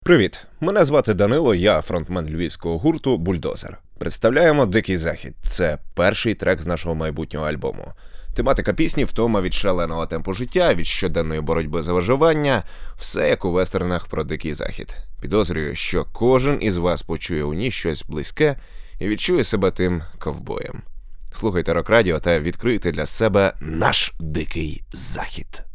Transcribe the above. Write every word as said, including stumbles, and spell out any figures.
Привіт, мене звати Данило, я фронтмен львівського гурту «Бульдозер». Представляємо «Дикий захід». Це перший трек з нашого майбутнього альбому. Тематика пісні – втома від шаленого темпу життя, від щоденної боротьби за виживання. Все як у вестернах про Дикий захід. Підозрюю, що кожен із вас почує у ній щось близьке і відчує себе тим ковбоєм. Слухайте Рок Радіо та відкрийте для себе наш Дикий захід.